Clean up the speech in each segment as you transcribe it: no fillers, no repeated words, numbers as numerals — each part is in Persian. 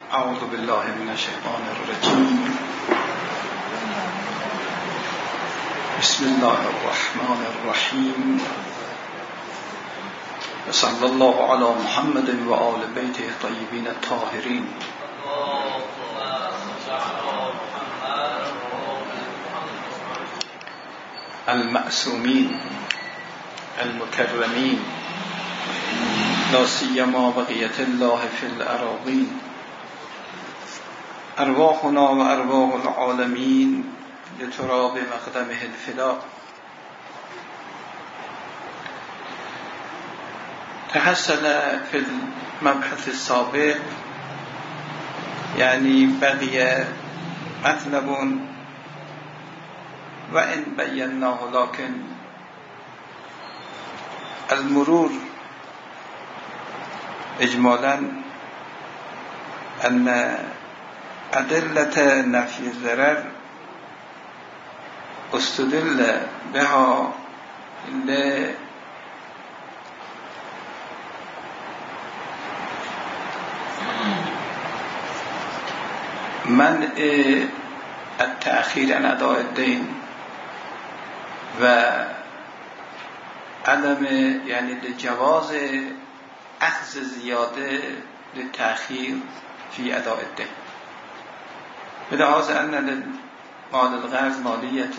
اعوذ بالله من الشیطان الرجیم. بسم الله الرحمن الرحیم. صلی الله علی محمد و آل بیته الطیبین الطاهرین المعصومین المکرمین، لا سیما بقیة الله فی الاراضین. ارواحنا و ارواح العالمین لتراب مقدمه الفدا. تحصل في المبحث السابق، يعني بقي مطلب وإن بيناه، لكن المرور إجمالا أن أدلة نفي الضرر استدل بها منع التأخير عن أداء الدين و عدم يعني لجواز أخذ زيادة للتأخير في أداء الدين، بلحاظ أن مال القرض مالية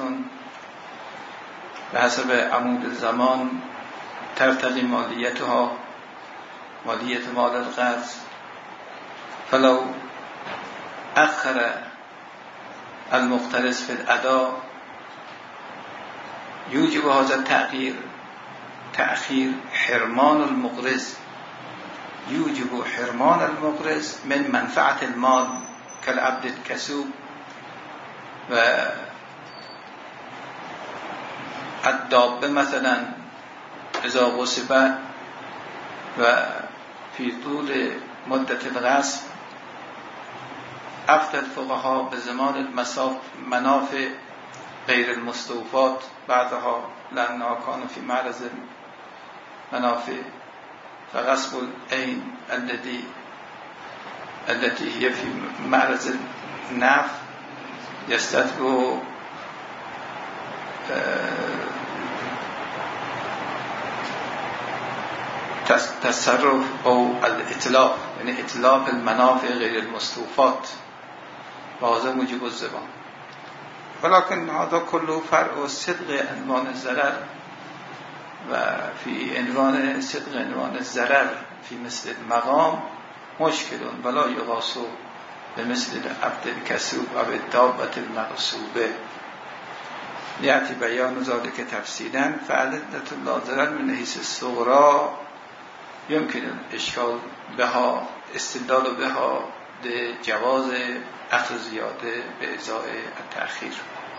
بحسب عمود الزمان ترتقي ماليتها مالية مال القرض، فلو أخر المقترض في الأداء يوجب هذا تأخير حرمان المقرض، يوجب حرمان المقرض من منفعة المال كالعبد الكسوب و الدابة مثلا إذا غصبت و في طول مدة الغصب أفتى الفقهاء بزمان المنافع غير المستوفات بعدها، لأنها كان في معرض المنافع، فغصب العين التي هي في معرض النفع يستتبع تصرف أو الإتلاف، يعني إتلاف المنافع غير المستوفات، وهذا موجب الزبان. ولكن هذا كله فرع صدق عنوان الضرر، وفي عنوان صدق عنوان الضرر في مثل المقام مشكل ولا يقاس بمثل العبد الكسوب أو الدابة المغصوبة. يأتي بيان ذلك تفصيلا. فعدة لا ضرر من حيث الصغرى يمكن الإشكال بها، استدلال بها لجواز أخذ زيادة بإزاء التأخير.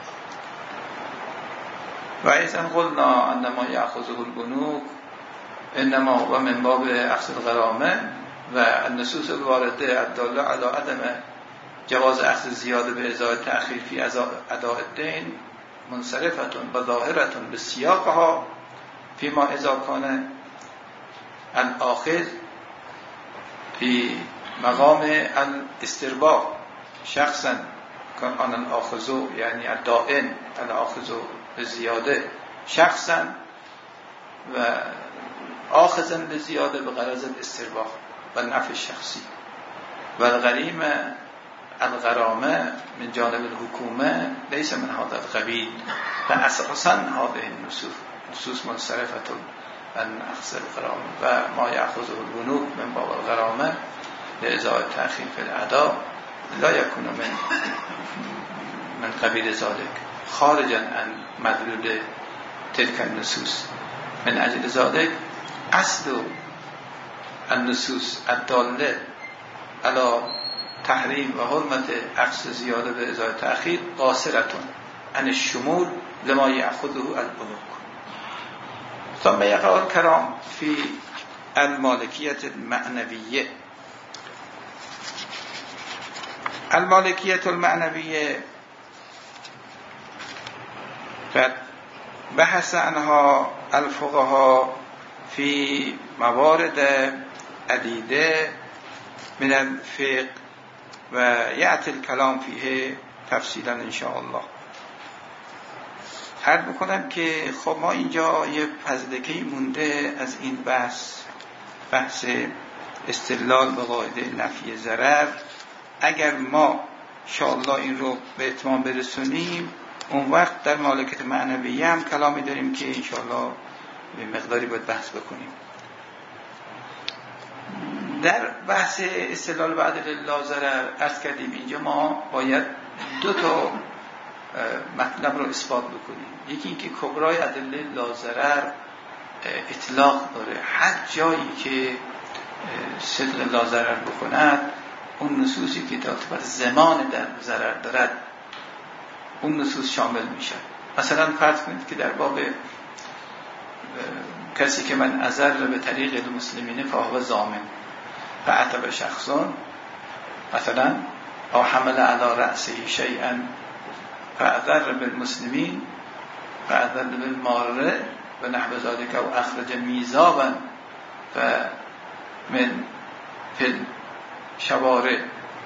وإذا قلنا أن ما يأخذه البنوك إنما هو من باب أخذ الغرامة، والنصوص الواردة الدالة على عدم جواز أخذ زيادة بإزاء التأخير في أداء الدين منصرفة وظاهرة بسياقها، فيما إذا كان الآخذ في مقام الاسترباح شخصا كان الآخذ يعني الدائن الآخذ بزيادة شخصا و آخذا بزيادة بغرض الاسترباح والنفع الشخصي، والغريمة الغرامة من جانب الحكومة ليس من هذا القبيل، فأساسا هذه النصوص منصرفة عن أخذ الغرامة، وما يأخذه البنوك من باب الغرامة لإزاء التأخير في الأداء لا يكون من قبيل ذلك، خارجا عن مدلول تلك النصوص. من أجل ذلك أصل النصوص الدالة على تحريم وحرمة أخذ زيادة بإزاء التأخير قاصرة عن الشمول لما يأخذه البنوك. ثم يقع الكلام في المالكية المعنوية. المالكية المعنوية بحث عنها الفقهاء في موارد عديدة من الفقه و یأتی الکلام فیه تفصیلا ان شاء الله. عرض میکنم که خب ما اینجا یه فزلکه‌ای مونده از این بحث استدلال به قاعده نفی ضرر. اگر ما ان شاء الله این رو به اتمام برسونیم، اون وقت در مالکیت معنویه هم کلامی داریم که ان شاء الله به مقداری باید بحث بکنیم. در بحث استدلال به ادله لا ضرر عرض کردیم اینجا ما باید دو تا مطلب رو اثبات بکنیم. یکی اینکه کبرای ادله لا ضرر اطلاق داره، هر جایی که صدق لا ضرر بکند اون نصوصی که تعتبر زمان در ضرر دارد اون نصوص شامل میشه. مثلا فرض کنید که در باب کسی که من اضر به طریق المسلمین فهو ضامن فعتب شخصون، مثلا او حمل علی رأسه شیئا فاضر بالمسلمین فاضر بالماره و نحو ذلك او اخرج میزابا من فی الشوارع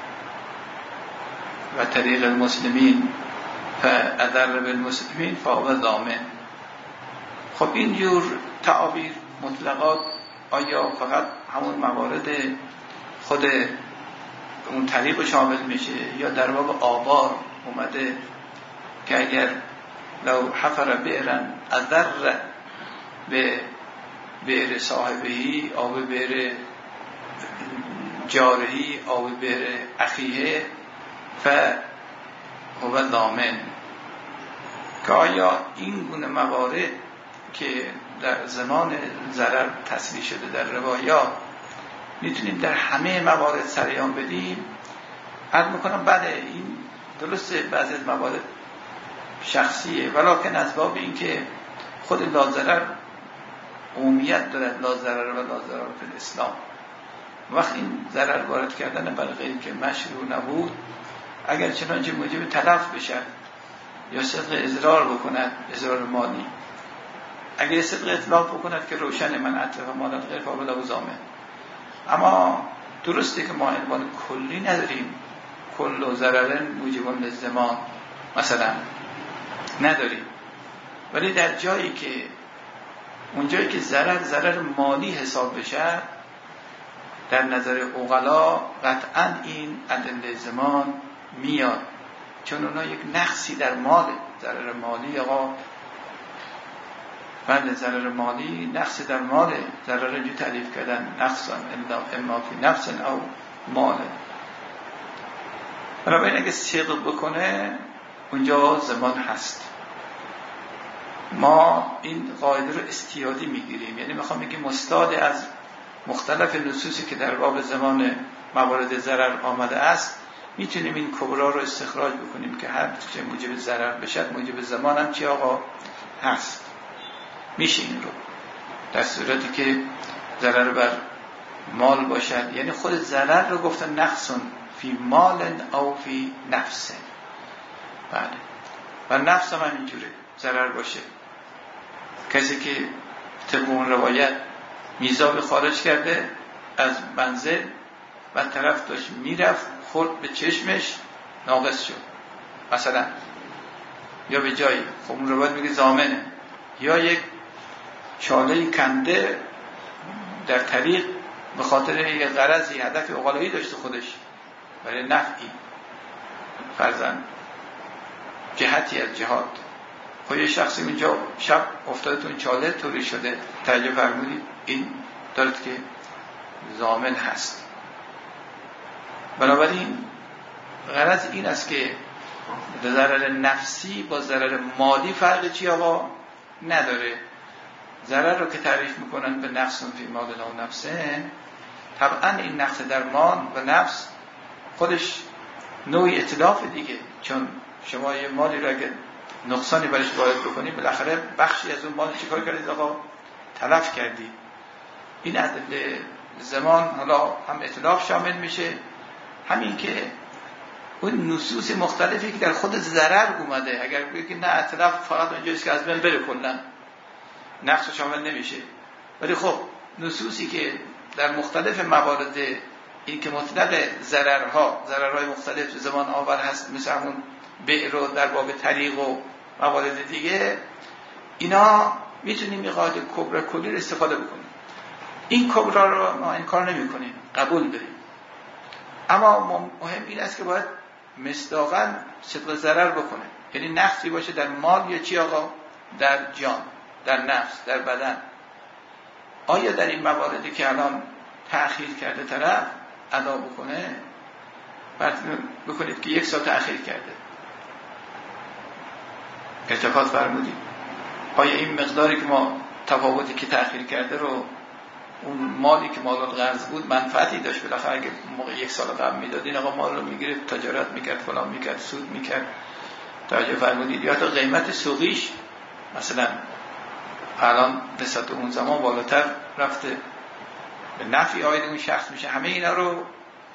و طریق المسلمین فاضر بالمسلمین فهو ضامن. خب این جور تعابیر مطلقات آیا فقط همون موارد خود اون طریق شامل میشه، یا در باب آبار اومده که اگر لو حفر بئرن اضر به بئر صاحبهی او به بئر جارهی او به بئر اخیه فهو ضامن، که آیا این گونه موارد که در زمان ضرر تصریح شده در روایات میتونیم در همه موارد سریان بدیم؟ عرض میکنم بله، این درسته بعضی از موارد شخصیه، ولکن از باب این که خود لا ضرر عمومیت دارد، لا ضرر و لا ضرر فی الاسلام. وقت این ضرر وارد کردن برای غیری که مشروع نبود، اگر چنانچه موجب تلف بشد یا صدق اضرار بکند، اضرار مالی، اگر صدق اطلاق بکند که روشن من اتلف مالت غیر فاوله و ضامن. اما درسته که ما عنوان کلی نداریم، کل و ضررن موجبان للزمان مثلا نداریم، ولی در جایی که اون جایی که ضرر مالی حساب بشه در نظر عقلا قطعا این ادله زمان میاد، چون اونا یک نقصی در مال ضرر مالی بله ضرر مالی نقص در مال، ضرر اینجا تعریف کردن نقصا اما فی نفس او مال. بنابراین اگه صدق بکنه اونجا زمان هست. ما این قاعده رو استیادی میگیریم، یعنی میخوام بگیم مستعد از مختلف نصوصی که در باب زمان موارد ضرر آمده است میتونیم این کبرا رو استخراج بکنیم که هر چه موجب ضرر بشد موجب زمان هم چی آقا هست. میشه این رو در صورتی که ضرر بر مال باشد، یعنی خود ضرر رو گفتن نقصن فی مال او فی نفس، بله، و نفس هم اینجوره ضرر باشه. کسی که طبق اون روایت میزاب خارج کرده از منزل و طرف داشت میرفت خورد به چشمش ناقص شد مثلا، یا به جایی، خب اون روایت میگه ضامنه. یا یک چاله کنده در طریق به خاطر یک غرضی هدف عقلایی داشته خودش برای نفعی فرضاً جهتی از جهات، خب یه شخصی اونجا شب افتاده تو این چاله طوری شده، تعجب فرمودید، این دارد که ضامن هست. بنابراین غرض این است که ضرر نفسی با ضرر مالی فرق چی آقا نداره. ضرر رو که تعریف میکنن به نقص فی مال و نفسه، طبعا این نقص در مال و نفس خودش نوعی اتلاف دیگه، چون شما یه مالی رو اگه نقصانی برش وارد بکنید بالاخره بخشی از اون مال چیکار کردید آقا؟ تلف کردید. این ادله زمان حالا هم اتلاف شامل میشه، همین که اون نصوص مختلفی که در خود ضرر اومده، اگر بگید نه اتلاف فقط اونجاست که از بین بره کلا نقص شامل نمیشه، ولی خب نصوصی که در مختلف موارد این که مطلق ضررهای مختلف زمان آور هست، مثل همون بئر و در باب طریق و موارد دیگه، اینا میتونیم یه قاعده کبرا کلی رو استفاده بکنیم. این کبرا رو ما انکار نمی کنیم، قبول داریم، اما مهم این است که باید مصداقاً صدق ضرر بکنه. یعنی نقصی باشه در مال یا چی آقا؟ در جان، در نفس، در بدن. آیا در این مواردی که الان تأخیر کرده طرف ادا بکنه؟ بعد بکنید که 1 سال تأخیر کرده، التفات فرمودید، آیا این مقداری که ما تفاوتی که تأخیر کرده رو، اون مالی که مال القرض بود منفعتی داشت، بالاخره اگه موقع 1 سال قبل میداد این آقا مال رو میگرفت، تجارت میکرد، فلان میکرد، سود میکرد، توجه فرمودید؟ یا تا قیمت سوقیش مثلا الان نسبت اون زمان بالاتر رفته، به نفع عاید اون شخص میشه. همه اینا رو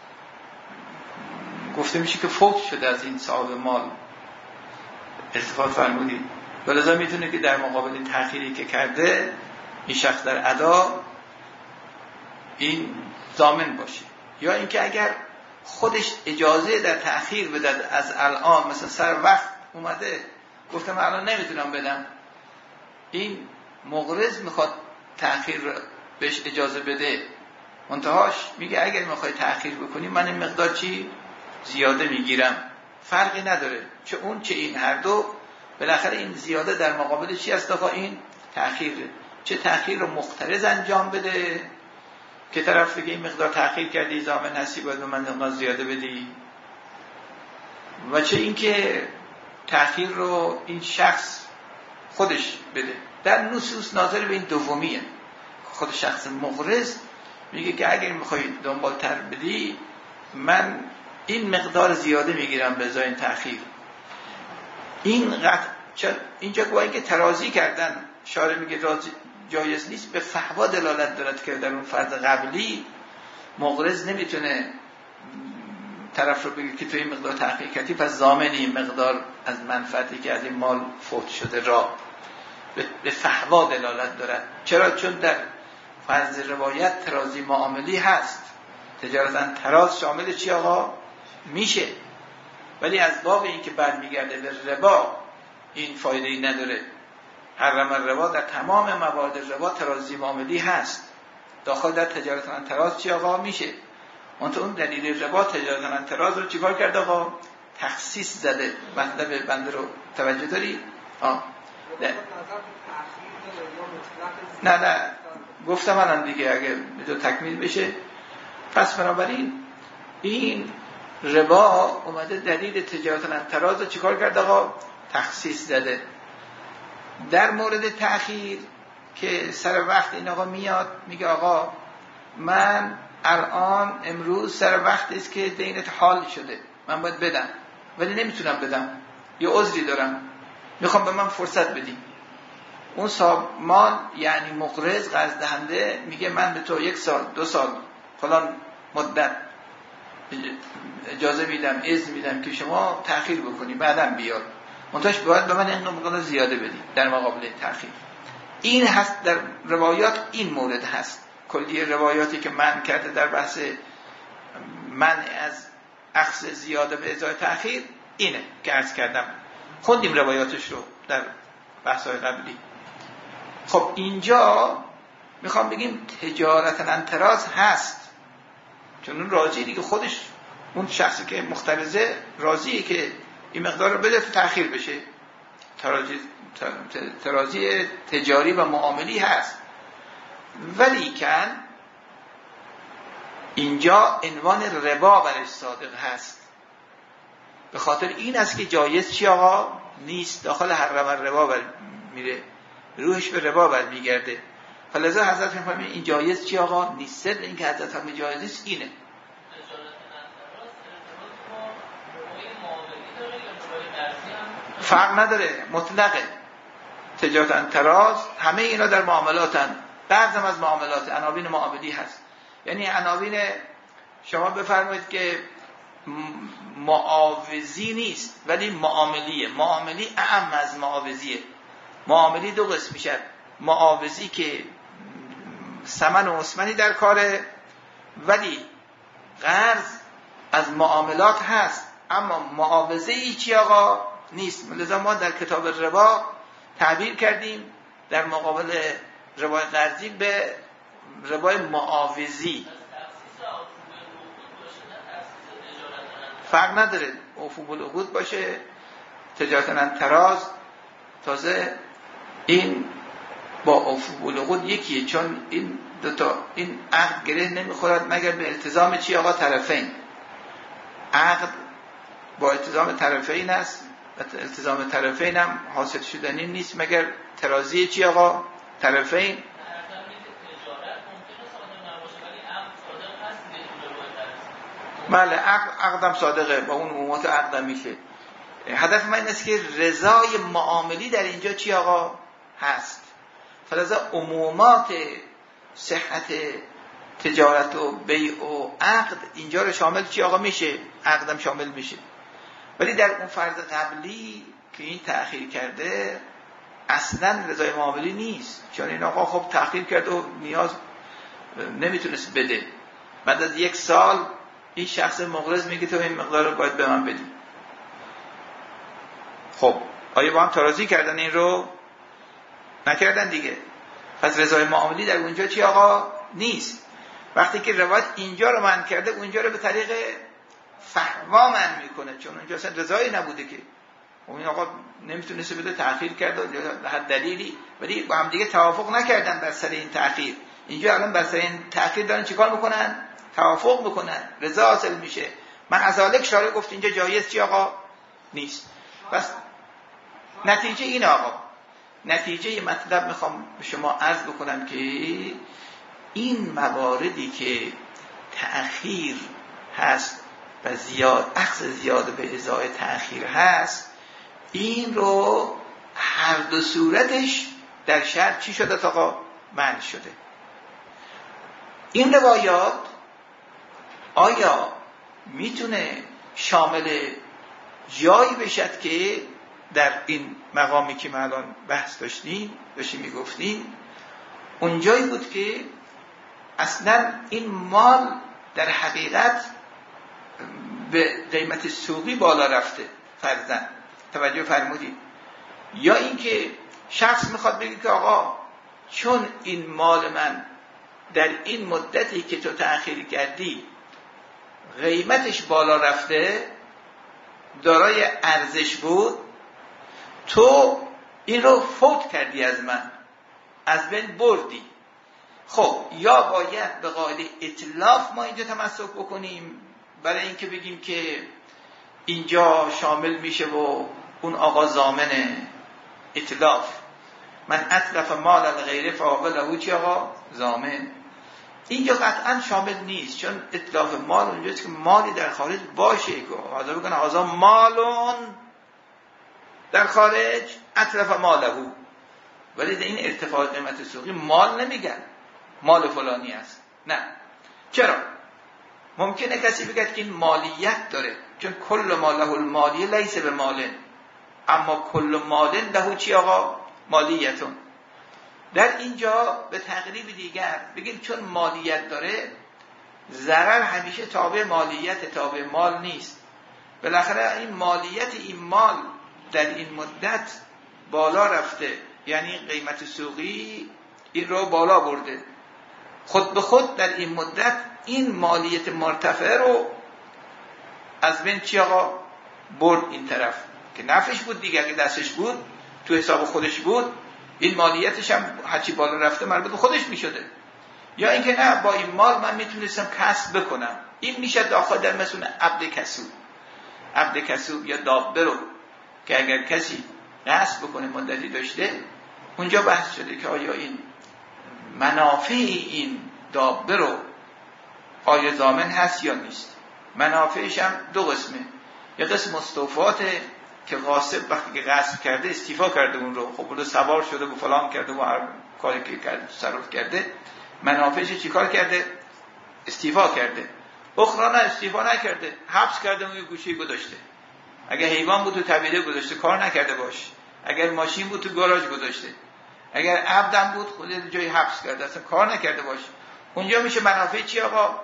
گفته میشه که فوت شده از این صاحب مال، استفاده فرمودید. ولذا میتونه که در مقابل تأخیری که کرده این شخص در ادا این ضامن باشه. یا اینکه اگر خودش اجازه در تأخیر بده، از الان مثلا سر وقت اومده گفته من الان نمیتونم بدم، این مقرض میخواد تأخیر بهش اجازه بده، منتهاش میگه اگر میخوای تأخیر بکنی من این مقدار چی زیاده میگیرم، فرقی نداره چه اون چه این، هر دو بالاخره این زیاده در مقابل چی است آقا؟ این تأخیره. چه تأخیر رو مخترض انجام بده که طرف بگه این مقدار تأخیر کردی ضامن هستی باید به من مقدار زیاده بدی، و چه اینکه تأخیر رو این شخص خودش بده. در نصوص ناظر به این دومیه، خود شخص مقرض میگه که اگر میخوای دنبال تر بدی من این مقدار زیاده میگیرم به ازای این تأخیر. این اینجا گویا که ترازی کردن، شارع میگه جایز نیست، به فحوا دلالت دارد که در اون فرض قبلی مقرض نمیتونه طرف رو بگه که تو این مقدار تأخیر کردی پس ضامن این مقدار از منفعتی که از این مال فوت شده را، به فحوا دلالت دارد. چرا؟ چون در فرض روایت ترازی معاملی هست، تجارتاً تراز شامل چی آقا میشه، ولی از باب این که برمیگرده به ربا این فایده‌ای نداره. حرم الربا در تمام موارد ربا ترازی معاملی هست، داخل در تجارتاً تراز چی آقا میشه. اون دلیل ربا تجارتاً تراز رو چیکار کرد آقا؟ تخصیص زده. مطلب بنده رو توجه داری؟ نه گفتم الان دیگه اگه بذار تکمیل بشه. پس بنابراین این ربا اومده دلیل تجارتاً تراز رو چیکار کرد آقا؟ تخصیص زده. در مورد تأخیر که سر وقت این آقا میاد میگه آقا من الان امروز سر وقت است که دینت حال شده، من باید بدم ولی نمیتونم بدم، یه عذری دارم، میخوام به من فرصت بدی. اون صاحب مال یعنی مقرض قرض دهنده میگه من به تو 1 سال 2 سال فلان مدت اجازه میدم، اذن میدم که شما تأخیر بکنی بعدم بیار، منتهاش باید به من این مقدار زیاده بدی در مقابل تأخیر. این هست در روایات، این مورد هست. کلی روایاتی که منع کرده در بحث منع از اخذ زیاده به ازای تأخیر اینه که عرض کردم، خوندیم روایاتش رو در بحث‌های قبلی. خب اینجا میخوام بگیم تجارت انتراز هست، چون اون راضی دیگه، خودش اون شخصی که مختلزه راضیه که این مقدار رو بده تأخیر بشه، ترازی تجاری و معاملی هست. ولی کن اینجا عنوان ربا برش صادق هست، به خاطر این است که جایز چی آقا نیست، داخل حرم الربا میره، روحش به ربا برمیگرده. فلذا حضرت میفهمید این جایز چی آقا نیست. سر این که حضرت هم جایز نیست اینه. فرق نداره، مطلقه. تجارت انتراز همه اینا در معاملاتن، بعضم از معاملات عناوین معاملی هست. یعنی عناوین شما بفرمایید که معاوضی نیست ولی معاملیه. معاملی اعم از معاوضیه. معاملی 2 قسم میشه، معاوضی که ثمن و مسمنی در کاره ولی قرض از معاملات هست، اما معاوضه ای چی آقا نیست. لذا ما در کتاب ربا تعبیر کردیم در مقابل ربای قرضی به ربای معاوضی. فرق نداره اوفو بالعقود باشه، تجارتاً تراز. تازه این با اوفو بالعقود یکیه، چون این دوتا این عقد گره نمیخورد مگر به التزام چی آقا طرفین. عقد با التزام طرفین است و التزام طرفین هم حاصل شدنی نیست مگر ترازی چی آقا طرفین. بله عقدم صادقه، با اون عمومات عقدم میشه. هدف من این است که رضای معاملی در اینجا چی آقا هست. فلذا عمومات صحت تجارت و بیع و عقد اینجا رو شامل چی آقا میشه، عقدم شامل میشه. ولی در اون فرض قبلی که این تأخیر کرده اصلا رضای معاملی نیست، چون این آقا خب تأخیر کرده و نیاز نمیتونست بده. بعد از 1 سال این شخص مقرض میگه تو این مقدار رو باید به من بدی. خب آیا با هم ترازی کردن؟ این رو نکردن دیگه. پس رضای معاملی در اونجا چی آقا نیست. وقتی که روایت اینجا رو منع کرده اونجا رو به طریق فحوا منع میکنه، چون اونجا اصلا رضایی نبوده که اون آقا نمیتونسته بده، تأخیر کرده به هر دلیلی، ولی با هم دیگه توافق نکردن بر سر این تأخیر. اینجا الان بر سر این تأخیر دارن چیکار میکنن؟ توافق میکنن، رضا حاصل میشه. من از ذالک شارع گفت اینجا جایز چی آقا نیست. پس نتیجه این آقا، نتیجه مطلب میخوام به شما عرض بکنم که این مواردی که تأخیر هست و اخذ زیاد به ازای تأخیر هست، این رو هر دو صورتش در شرع چی شده آقا؟ منع شده. این روایات آیا میتونه شامل جایی بشد که در این مقامی که ما الان بحث داشتیم میگفتیم اونجایی بود که اصلا این مال در حقیقت به قیمت سوقی بالا رفته فرضاً، توجه فرمودید، یا اینکه شخص میخواد بگه که آقا چون این مال من در این مدتی که تو تأخیر کردی قیمتش بالا رفته، دارای ارزش بود، تو این رو فوت کردی از من، از بین بردی. خب یا باید به قاعده اتلاف ما اینجا تمسک بکنیم برای اینکه بگیم که اینجا شامل میشه و اون آقا ضامن اتلاف، من اتلف مال الغیر فهو له چی آقا ضامن. اینجا قطعا شامل نیست، چون اتلاف مال اونجاست که مالی در خارج باشه که حاضر بکنه حاضر مالون در خارج اتلف ماله، ولی در این ارتفاع قیمت سوقی مال نمیگن مال فلانی است. نه. چرا؟ ممکنه کسی بگه که این مالیت داره، چون کل ماله المالیه لیس به ماله، اما کل ماله له چی آقا؟ مالیتون. در اینجا به تقریب دیگر بگید چون مالیت داره، ضرر همیشه تابع مالیت، تابع مال نیست. بالاخره این مالیت این مال در این مدت بالا رفته، یعنی قیمت سوقی این رو بالا برده، خود به خود در این مدت این مالیت مرتفع رو از بین چی آقا برد این طرف که نفعش بود دیگه، اگه دستش بود تو حساب خودش بود این مالیتش هم هرچی بالا رفته مربوط به خودش می شده. یا اینکه نه با این مال من میتونستم کسب بکنم، این میشه داخل در مسئول عبد کسوب یا دابه رو که اگر کسی کسب بکنه مدتی داشته، اونجا بحث شده که آیا این منافع این دابه رو آیا ضامن هست یا نیست. منافعش هم دو قسمه، یه قسم مستوفاته که غاصب وقتی که غصب کرده استیفا کرده اون رو، خب اون رو سوار شده و فلان کرده و هر کاری که کرده تصرف کرده، منافعش چی کار کرده؟ استیفا کرده. اخرى نه استیفا نکرده، حبس کرده اون یه گوشی گذاشته. اگر حیوان بود تو طویله گذاشته کار نکرده باش، اگر ماشین بود تو گاراژ گذاشته، اگر عبدم بود خود جای حبس کرده اصلا کار نکرده باش. اونجا میشه منافع چی آقا؟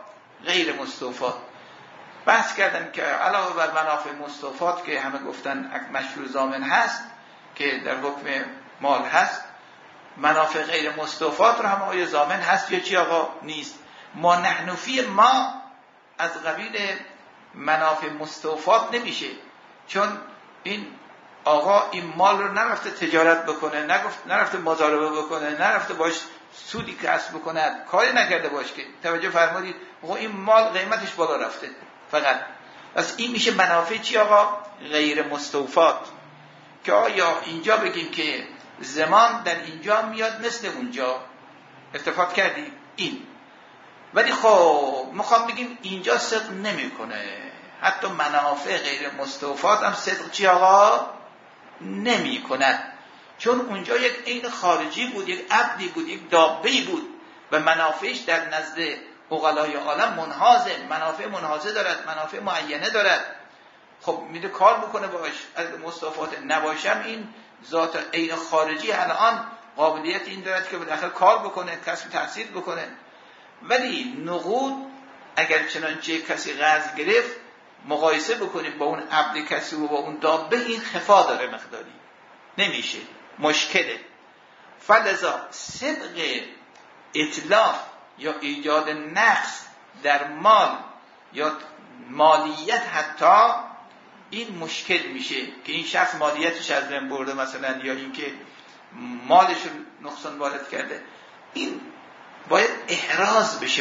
غیر مستوفات. بحث کردم که علاوه بر منافع مستوفات که همه گفتن مشروع ضامن هست که در حکم مال هست، منافع غیر مستوفات رو هم آیا ضامن هست یا چی آقا نیست. ما نحنفی ما از قبیل منافع مستوفات نمیشه، چون این آقا این مال رو نرفته تجارت بکنه، نرفته مضاربه بکنه، نرفته باش سودی کسب بکنه، کاری نکرده باش که توجه فرمودید آقا این مال قیمتش بالا رفته فقط. پس این میشه منافع چی آقا؟ غیر مستوفات. که آیا اینجا بگیم که زمان در اینجا میاد مثل اونجا، اتفاق کردیم این، ولی خب میخوام بگیم اینجا صدق نمیکنه، حتی منافع غیر مستوفات هم صدق چی آقا نمی کند، چون اونجا یک عین خارجی بود، یک عبدی بود، یک دابه‌ای بود و منافعش در نزد عقلای عالم منحازه، منافع منحازه دارد، منافع معینه دارد. خب میده کار بکنه باش، از مستوفات نباشم این ذات عین خارجی الان قابلیت این دارد که بالاخره کار بکنه، کسب تحصیل بکنه. ولی نقود اگر چنانچه کسی قرض گرفت مقایسه بکنیم با اون عبد کسی و با اون دابه، این خفا داره مقداری، نمیشه، مشکله. فلذا صدق اطلاق یا ایجاد نقص در مال یا مالیت حتی این مشکل میشه که این شخص مالیتش از بین برده مثلا، یا اینکه مالش رو نقصان وارد کرده. این باید احراز بشه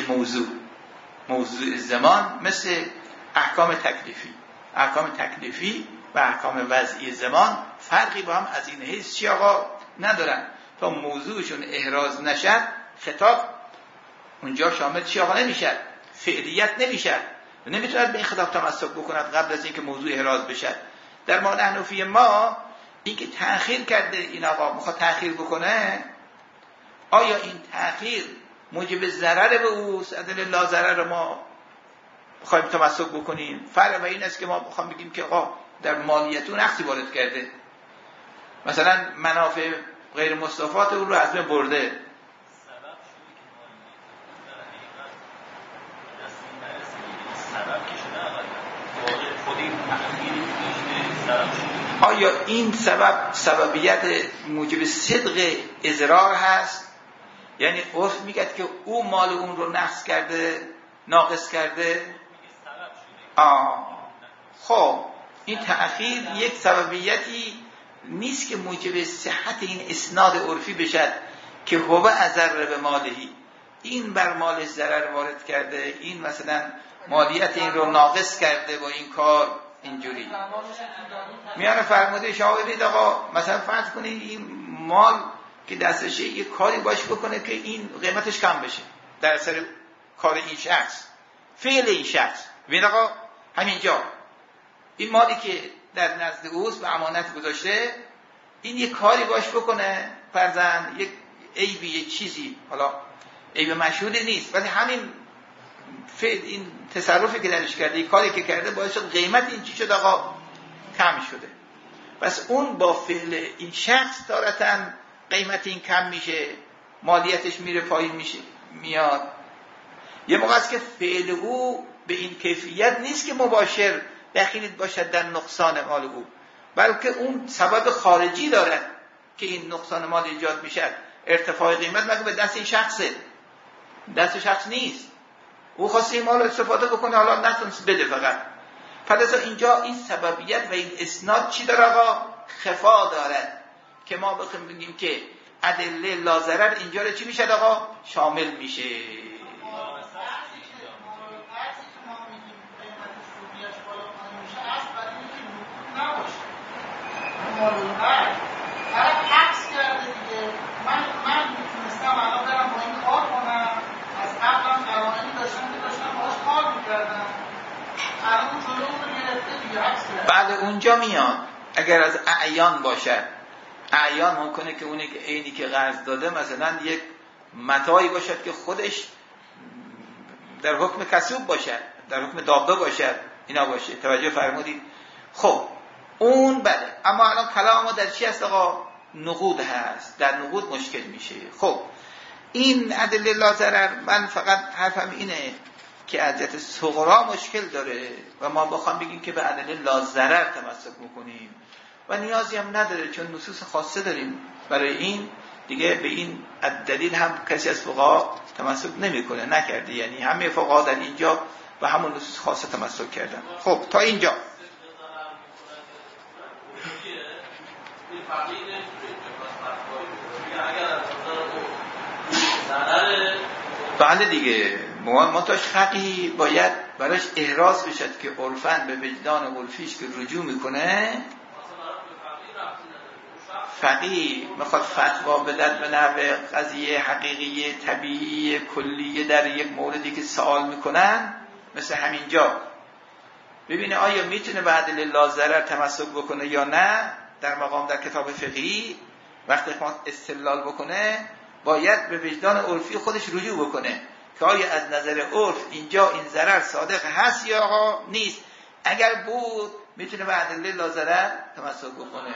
موضوع زمان، مثل احکام تکلیفی و احکام وضعی زمان فرقی با هم از این حیث چی آقا ندارن. تا موضوعشون احراز نشد خطاب اونجا شامل چی آقا نمیشد، فعلیت نمیشد و نمیتوند به این خطاب تمسک بکند قبل از اینکه موضوع احراز بشد. در ما نحنفی ما اینکه تأخیر کرده این آقا میخواد تأخیر بکنه، آیا این تأخیر موجب ضرر به اوست؟ عدل لا ضرر ما بخوایم تمسک بکنیم. فرق و این است که ما بخوایم بگیم که آقا در مالیتون نقصی وارد کرده، مثلا منافع غیر مستوفات اون رو از بین برده. آیا این سببیت موجب صدق اضرار هست؟ یعنی عرف میگه که او مال اون رو نقص کرده، ناقص کرده. خب این تأخیر یک سببیتی نیست که موجب صحت این اسناد عرفی بشد که هو اضر به مالهی، این بر مالش ضرر وارد کرده، این مثلا مالیت این رو ناقص کرده با این کار. اینجوری میانه فرموده شما ببینید آقا مثلا فرض کنید این مال که دستشه یه کاری باش بکنه که این قیمتش کم بشه در اثر کار این شخص، فعل این شخص. ببین آقا همینجا این مالی که در نزد اوست به امانت گذاشته، این یه کاری باش بکنه، فرضاً یک عیبی، یک چیزی، حالا عیب مشهودی نیست ولی همین فعل، این تصرفی که درش کرده، این کاری که کرده باعث شد قیمت این چی شد آقا کم شده. پس اون با فعل این شخص تارتاً قیمت این کم میشه، مالیتش میره پایین میشه میاد. یه موقع است که فعل او به این کیفیت نیست که مباشر دخیل باشد در نقصان مال او، بلکه اون سبب خارجی دارد که این نقصان مال ایجاد میشد. ارتفاع قیمت مگه به دست این شخصه؟ دست شخص نیست، او خواسته این مال رو استفاده بکنه، حالا نتونست بده فقط. فلذا اینجا این سببیت و این اسناد چی داره آقا؟ خفا دارد که ما بخوایم بگیم که ادله لا ضرر اینجا رو چی میشه آقا؟ شامل میشه. طرف حبس کرده دیگه، من میتونستم الان برم با این کار کنم، از قبلم قوانینی داشتم که داشتم باهاش کار میکردم، الان جلو اون رو گرفته دیگه حبس کرده. بعد اونجا میاد اگر از اعیان باشد، اعیان ممکنه که اونی که عینی که قرض داده مثلا یک متاعی باشد که خودش در حکم کسوب باشد، در حکم دابه باشد، اینا باشه. توجه فرمودید؟ خب اون بله، اما الان کلام ما در چی هست آقا؟ نقود هست، در نقود مشکل میشه. خب این ادله لا ضرر، من فقط حرفم اینه که اذیت صغرا مشکل داره و ما بخوام بگیم که به ادله لا ضرر تمسک بکنیم و نیازی هم نداره، چون نصوص خاصه داریم برای این، دیگه به این دلیل هم کسی از فقها تمسک نمیکنه، نکرده. یعنی همه فقها در اینجا و همون نصوص خاصه تمسک کردن. خب تا اینجا بله دیگه منتاش فقیه باید براش احراز بشد که عرفاً به وجدان عرفیش که رجوع میکنه، فقیه میخواد فتوا بدد به نحو قضیه حقیقی طبیعی کلیه در یک موردی که سوال میکنن، مثل همینجا ببینه آیا میتونه به ادله لا ضرر تمسک بکنه یا نه. در مقام در کتاب فقهی وقتی ما استدلال بکنه باید به وجدان عرفی خودش رجوع بکنه که آیا از نظر عرف اینجا این ضرر صادق هست یا آقا نیست. اگر بود میتونه به ادله لا ضرر تمسک بکنه.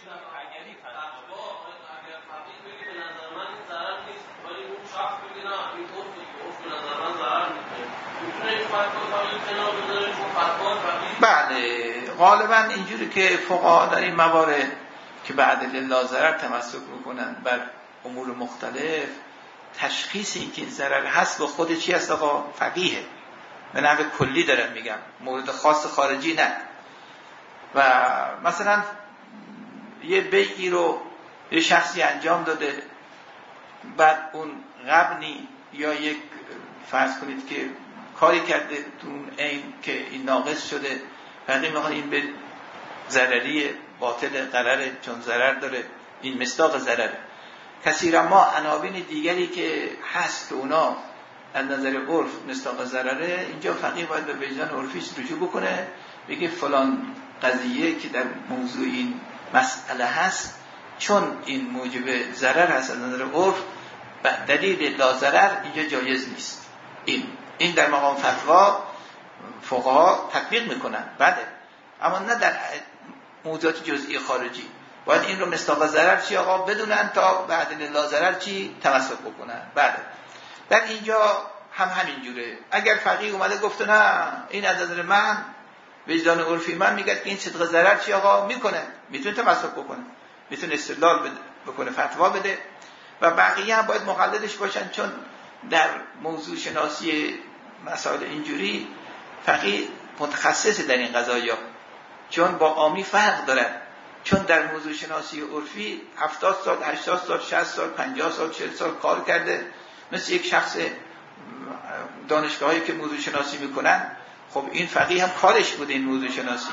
بله غالبا اینجوری که فقها در این موارد که به ادله لا ضرر تمسک میکنن بر امور مختلف، تشخیص این که این ضرر هست با خود چی هست آقا؟ فقیه. به نحو کلی دارم میگم، مورد خاص خارجی نه. و مثلا یه بیعی رو یه شخصی انجام داده، بعد اون غبنی یا یک فرض کنید که کاری کرده تو اون عین که این ناقص شده، فقیه میخواد این به ضرری باطل قراره، چون ضرر داره، این مصداق ضرره. کثیرا ما عناوین دیگری که هست که اونا از نظر عرف مصداق ضرره، اینجا فقیه باید به وجدان عرفیش رجوع بکنه، بگه فلان قضیه که در موضوع این مسئله هست چون این موجب ضرر هست از نظر عرف، دلیل لا ضرر اینجا جایز نیست. این در مقام فتوا فقها تطبیق میکنن، بله، اما نه در موضوعات جزئی خارجی. باید این رو مصداق ضرر چی آقا بدونن تا بعد لا ضرر چی تمسک بکنن. بله در اینجا هم همین جوره. اگر فقیه اومده گفته نه این از نظر من وجدان عرفی من میگه که این صدق ضرر چی آقا میکنه، میتونه تمسک بکنه، میتونه استدلال بکنه، فتوا بده و بقیه هم باید مقلدش باشن، چون در موضوع شناسی مسائل اینجوری فقیه متخصص در این قضایا، چون با عامی فرق داره. چون در موضوع شناسی عرفی 70 سال 80 سال 60 سال 50 سال 40 سال کار کرده، مثل یک شخص دانشگاهی که موضوع شناسی میکنن. خب این فقیه هم کارش بوده این موضوع شناسی.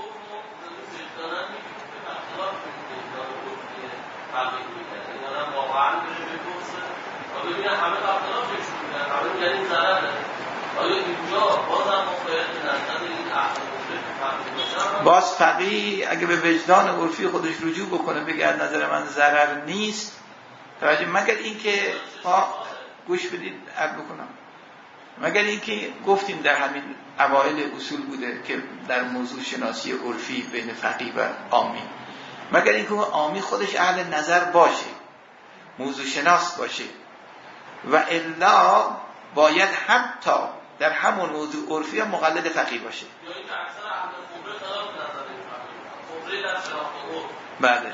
باز فقیه اگه به وجدان عرفی خودش رجوع بکنه بگه از نظر من ضرر نیست، توجه، مگر اینکه گوش بدید عرض بکنم، مگر اینکه گفتیم در همین اوایل اصول بوده که در موضوع شناسی عرفی بین فقیه و عامی، مگر اینکه عامی خودش اهل نظر باشه، موضوع شناس باشه، و الا باید حتی در همون موضوع عرفی هم مقلد فقیه باشه. بله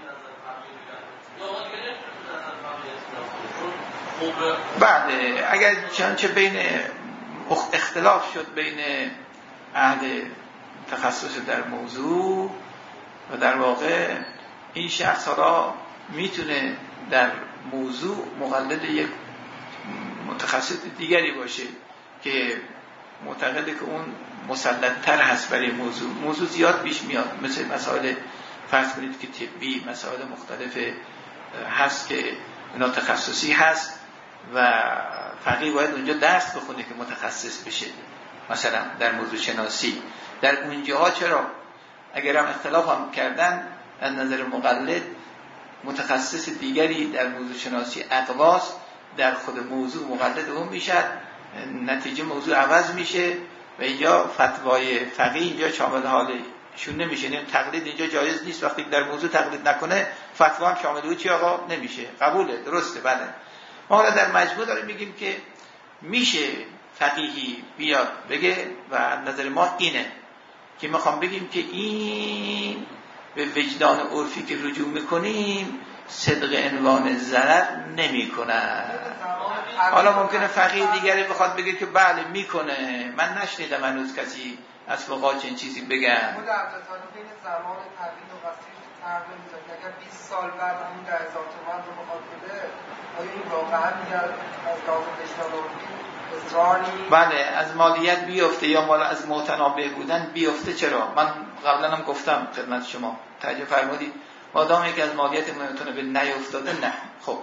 بله اگر چنانچه بین اختلاف شد بین اهل تخصص در موضوع و در واقع این شخص را میتونه در موضوع مقلد یک متخصص دیگری باشه که معتقده که اون مسلط‌تر هست برای موضوع زیاد پیش میاد، مثل مسائل فرض کنید که طبی، مسائل مختلف هست که اینا تخصصی هست و فقیه باید اونجا درس بخونه که متخصص بشه. مثلا در موضوع شناسی در اونجاها چرا اگر هم اختلاف هم کردن از نظر مقلد متخصص دیگری در موضوع شناسی اقواس در خود موضوع مقلد اون میشد، نتیجه موضوع عوض میشه و اینجا فتوای فقیه اینجا شامل حالشون نمیشه. تقلید اینجا جایز نیست، وقتی در موضوع تقلید نکنه فتوا هم شامل او چی آقا نمیشه. قبوله، درسته، بله. ما حالا در مجموع داریم میگیم که میشه فقیهی بیاد بگه و نظر ما اینه که میخوام بگیم که این به وجدان عرفی که رجوع میکنیم صدق عنوان ضرر نمیکنه. حالا ممکنه فقیه دیگری بخواد بگه که بله میکنه، من نشنیدم هنوز کسی از فقها چنین چیزی بگن. خود عبدالطالب بین زمان تبیین و وسیع فرق میذاره که اگر 20 سال بعد همون 10,000 تومان رو بخواد بده، آیا این واقعا میگه از لحاظ وجدان بله از مالیت بیفته یا مال از معتنابه بودن بیفته؟ چرا؟ من قبلا هم گفتم خدمت شما، توجه فرمودید، مادام یک از مالیت معتنابه نیفتاده نه. خب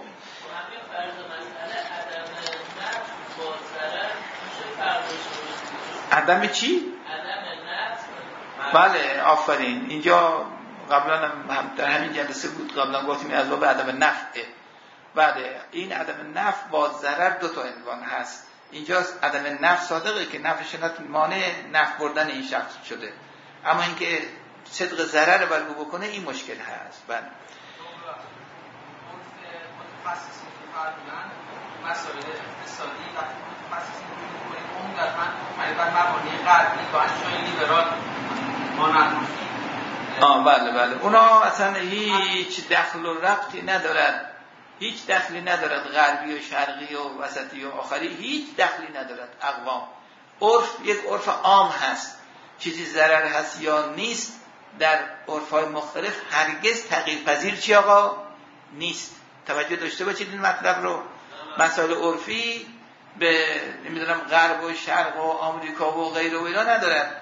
عدم چی؟ بله آفرین. اینجا قبلا هم در همین جلسه بود، قبلا گفتیم از باب عدم نفعه. بله این عدم نفع با ضرر دو تا عنوان هست. اینجا عدم نفع صادقه که نفع شنات مانع نفع بردن این شخص شده، اما اینکه صدق ضرر بر او بکنه این مشکل هست. بله مسائل اقتصادی وقتی متخصصی می‌کنید اون در من مبانی غربی با اشیاء لیبرال مانند بله اونا اصلا هیچ دخل و ربطی ندارد، هیچ دخلی ندارد. غربی و شرقی و وسطی و آخری هیچ دخلی ندارد. اقوام عرف یک عرف عام هست، چیزی ضرر هست یا نیست در عرف‌های مختلف هرگز تغییر پذیر چی آقا نیست. توجه داشته باشید این مطلب رو. مسائل عرفی به نمیدونم غرب و شرق و آمریکا و غیره و اینا ندارد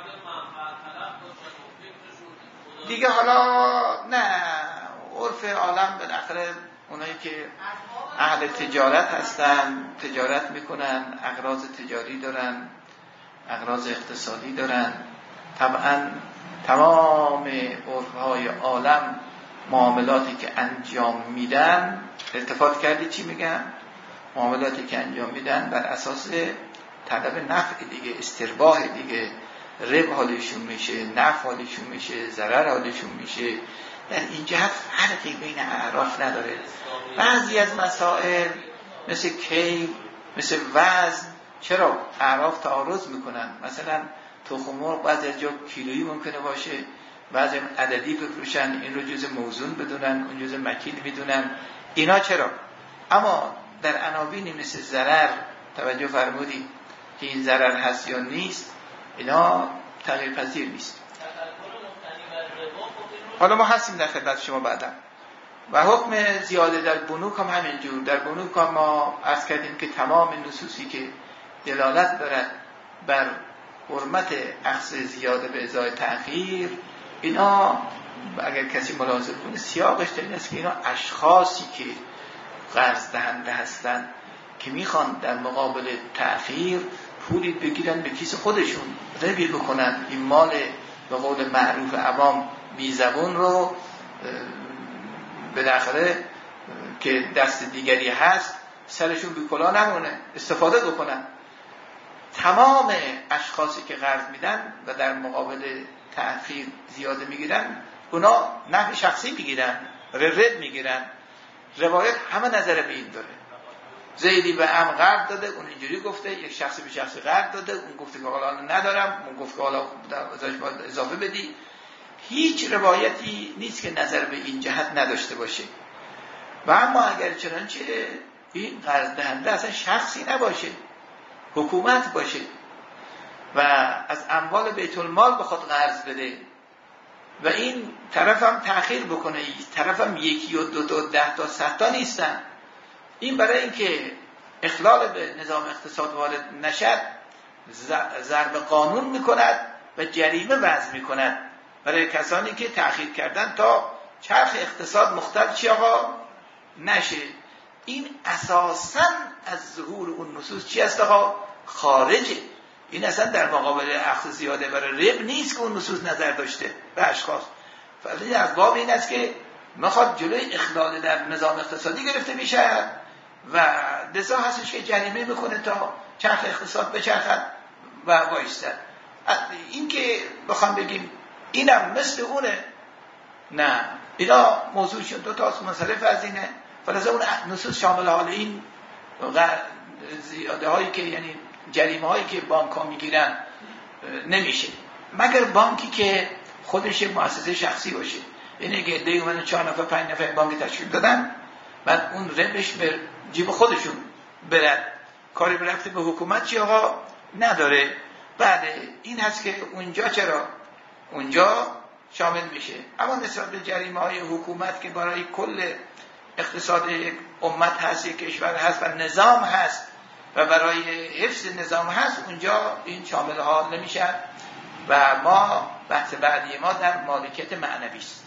دیگه. حالا نه عرف عالم بالاخره اونایی که اهل تجارت هستن تجارت میکنن، اغراض تجاری دارن، اغراض اقتصادی دارن. طبعا تمام عرفهای عالم معاملاتی که انجام میدن، التفات کردی چی میگن؟ معاملاتی که انجام میدن بر اساس طلب نفع دیگه، استرباح دیگه، ربح حالشون میشه، نفع حالشون میشه، ضرر حالشون میشه. در این جهت فرقی بین اعراف نداره. بعضی از مسائل مثل کیل، مثل وزن، چرا اعراف تعارض میکنن؟ مثلا تخم مرغ بعضی از جا کیلویی ممکنه باشه، بعضی هم عددی بفروشن، این رو جزء موزون بدونن، اون جزء مکیل بدونن. اینا چرا؟ اما در عناوینی مثل ضرر، توجه فرمودید که این ضرر هست یا نیست، اینا تغییر پذیر نیست. حالا ما هستیم در خدمت شما بعدا. و حکم زیاده در بنوک هم همینجور. در بنوک هم ما عرض کردیم که تمام نصوصی که دلالت دارد بر حرمت اخذ زیاده به ازای تأخیر، اینا اگر کسی ملاحظه کنه سیاقش در این است که اینا اشخاصی که قرض دهنده هستن که میخوان در مقابل تأخیر پولی بگیرن به کیس خودشون، ربی بکنن، این مال به قول معروف عوام بیزبون رو بالاخره که دست دیگری هست سرشون بی کلاه نمونه، استفاده بکنن. تمام اشخاصی که قرض میدن و در مقابل تأخیر زیاده میگیرن، اونا نفع شخصی میگیرن، رد میگیرن. روایت همه نظر به این داره. زیدی به عم قرض داده، اون اینجوری گفته، یک شخصی به شخصی قرض داده، اون گفته که حالا ندارم، اون گفته که حالا ازش باید اضافه بدی. هیچ روایتی نیست که نظر به این جهت نداشته باشه. و اما اگر چنانچه این قرض دهنده اصلا شخصی نباشه، حکومت باشه و از اموال بیت المال بخواد قرض بده و این طرف هم تأخیر بکنه، طرف هم یکی و دو تا 10 تا 100 تا نیستن، این برای اینکه اخلال به نظام اقتصاد وارد نشد ضرب قانون میکند و جریمه وضع میکند برای کسانی که تأخیر کردن تا چرخ اقتصاد مختل چی آقا نشه. این اساساً از ظهور اون نصوص چی است آقا؟ خارجه. این اصلا در مقابل اخذ زیاده برای رب نیست که اون نصوص نظر داشته به اشخاص. فعلا از باب این است که میخواد جلوی اخلال در نظام اقتصادی گرفته میشه و لذا هستش که جریمه میکنه تا چرخ اقتصاد بچرخد و وایستد. این که بخوام بگیم اینم مثل اونه، نه، اینا موضوعشون دو تاست منصرف از اینه. فلذا اون نصوص شامل حال این زیاده هایی که یعنی جریمه هایی که بانک ها میگیرن نمیشه، مگر بانکی که خودش مؤسسه شخصی باشه. یعنی که عده‌ای اومدن 4 نفر 5 نفر بانک تشکیل دادن، بعد اون ربش به جیب خودشون برد، کاری به رفته به حکومت چی آقا نداره. بعد این هست که اونجا چرا اونجا شامل میشه. اما نسبت به جریمه های حکومت که برای کل اقتصاد امت هست، یک کشور هست و نظام هست و برای حفظ نظام هست، اونجا این شامل ها نمیشه و ما بحث بعدی ما در مالکیت معنوی است.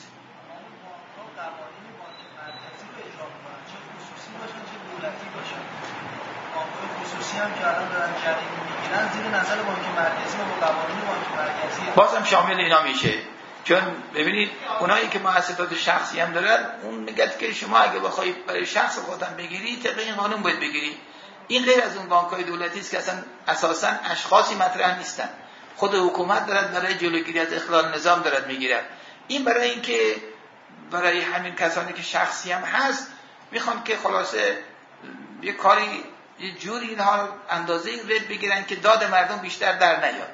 خصوصی هم که الان دارن جریمه میگیرن زیر نظر بانک مرکزی و قوانین بانک مرکزی بازم شامل اینا میشه. چون ببینید اونایی که مؤسسات شخصی هم دارن، اون میگه که شما اگه بخواید برای شخص خودتون بگیری طبق این قانون باید بگیری. این غیر از اون بانک‌های دولتی است که اصلا اساساً اشخاصی مطرح نیستن، خود حکومت دارد برای جلوگیری از اخلال نظام دارد میگیرد. این برای اینکه برای همین کسانی که شخصی هم هست میخوان که خلاصه یه کاری یه جوری اینها اندازه رد بگیرن که داد مردم بیشتر در نیاد.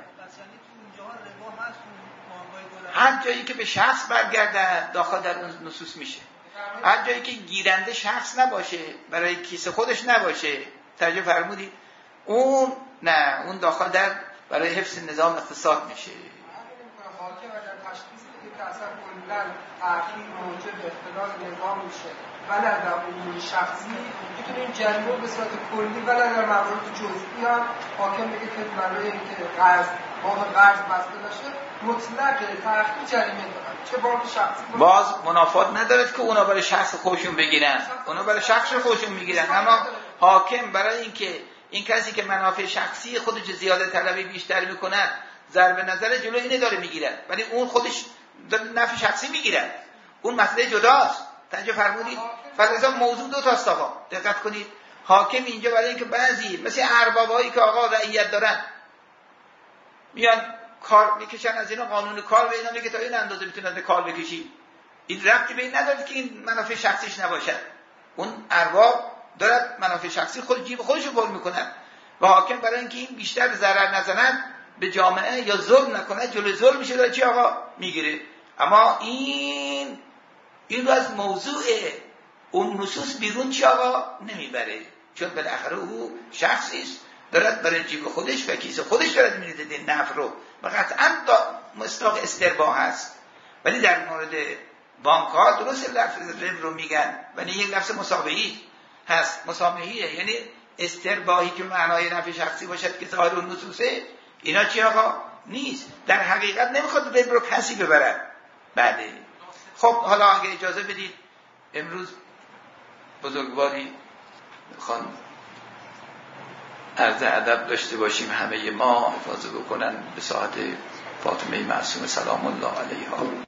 هر جایی که به شخص برگرده داخل در اون نصوص میشه. هر جایی که گیرنده شخص نباشه، برای کیسه خودش نباشه، توجه فرمودید، اون نه، اون داخل در برای حفظ نظام اقتصاد میشه. حاکم در تشخیص که اصلا کلاً تأخیر موجب اختلال نظام میشه ولی در امور شخصی میتونه این جریمه به صورت کلی ولی در موارد جزئی هم حاکم بگه که برای اینکه قرض بسته نشه مطلق تأخیر جریمه دارن، چه بانک شخصی باز منافات ندارد که اونا برای شخص خودشون بگیرن، اونا برای شخص خودشون میگیرن، اما حاکم برای اینکه این کسی که منافع شخصی خودش زیاده طلبی بیشتر میکنه ضرب نظر جلو اینه داره میگیرن، ولی اون خودش نفع شخصی میگیرن، اون مسئله جداست. توجه فرمودید؟ فلذا موضوع دو تاست آقا، دقت کنید. حاکم اینجا برای اینکه بعضی مثل اربابایی که آقا رعیت دارن میان کار میکشن، از اینا قانون کار به اینا میگه تا این اندازه میتونید کار بکشید، این ربطی به این نداره که این منافع شخصیش نباشه. اون ارباب دارد منافع شخصی خود جیب خودش رو پر میکنن و حاکم برای اینکه این بیشتر ضرر نزنن به جامعه یا ظلم نکنه جلوی ظلم میشه داره چی آقا میگیره. اما این رو از موضوع اون نصوص بیرون چی آقا نمیبره، چون بالاخره او شخصی است دارد برای جیب خودش و کیسه خودش دارد میریزه این نفع رو و قطعا مصداق استرباح هست. ولی در مورد بانک ها درست لفظ رب رو میگن ولی یک لفظ مسابهی هست، مسامحیه، یعنی استرباحی که معنای نفع شخصی باشد که ظاهر اون نصوصه، اینا چی آقا نیست، در حقیقت نمیخواد رب رو کسی ببرن. بعده خب حالا اگه اجازه بدید امروز بزرگواری میخوان عرض ادب داشته باشیم، همه ما حفاظت بکنن به ساعت فاطمه معصومه سلام الله علیها.